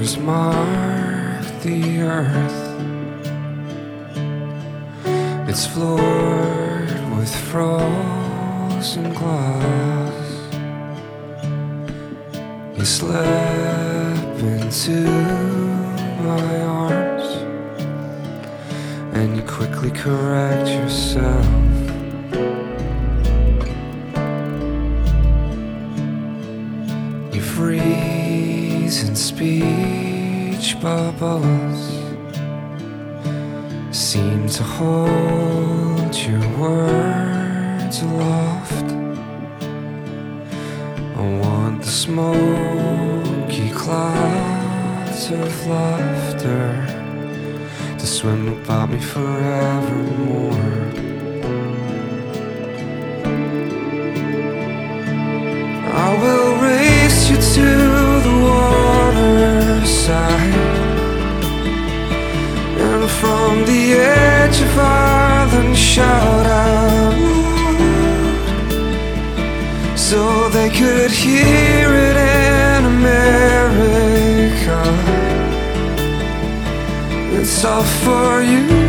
colors mark the earth. It's floored with frozen glass. You slip into my arms, and you quickly correct yourself. You freeze in speech bubbles, seem to hold your words aloft. I want the smoky clouds of laughter to swim about me forevermore. I will race you to the waterside, and from the edge of Ireland shout out, so they could hear it in America. It's all for you.